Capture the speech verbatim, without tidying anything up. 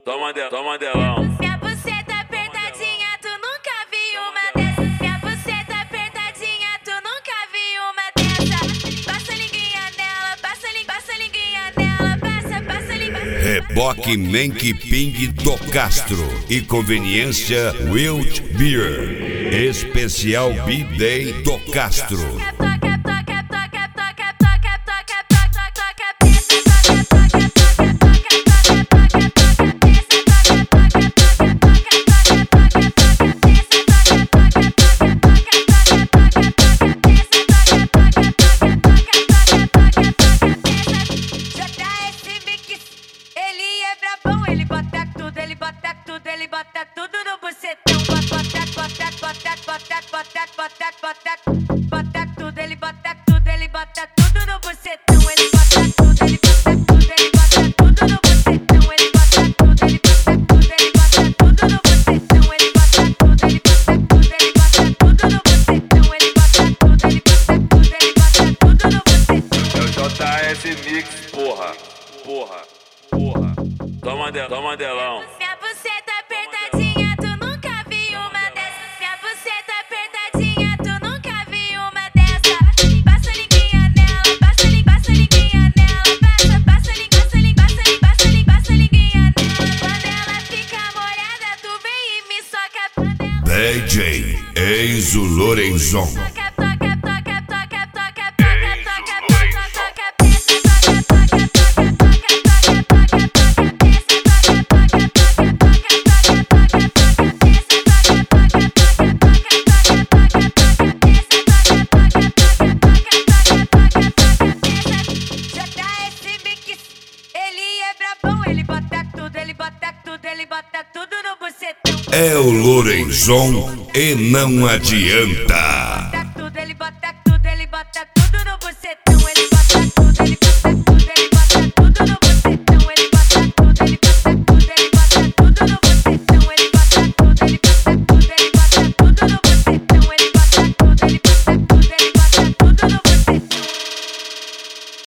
toma de, toma delão. Minha buceta apertadinha, tu nunca viu uma dessa. Minha buceta apertadinha, tu nunca viu uma dessa. Passa a linguinha nela, passa a linguinha, passa a linguinha nela, passa, passa a linguinha. Reboque Menk Ping do Castro e conveniência Wild Beer. Especial B-Day do Castro. Ele bota tudo, ele bota tudo, ele bota tudo no bucetão. Bota, bota, bota, bota, bota, bota, bota, bota tudo, ele bota tudo, ele bota tudo no bucetão. Ele bota tudo, ele bota tudo, ele bota tudo no bucetão. Ele bota tudo, ele bota tudo, ele bota tudo no bucetão. Ele bota tudo, ele bota tudo, ele bota tudo no bucetão. Ele bota tudo, ele bota tudo, ele bota tudo no bucetão. É o J S Mix, porra, porra, porra. Toma de, toma delão. Minha buceta apertadinha, tu nunca viu uma dessa. Minha buceta apertadinha, tu nunca viu uma dessa. Passa a linguinha nela, passa a linguinha, passa a linguinha nela, passa, passa a linguinha, passa a linguinha, passa a linguinha, passa a linguinha nela. Quando ela fica molhada, tu vem e me soca. D J Enzo Lorenzon. Ele bota tudo, ele bota tudo, ele bota tudo no bucetão. É o Lorenzon e não adianta.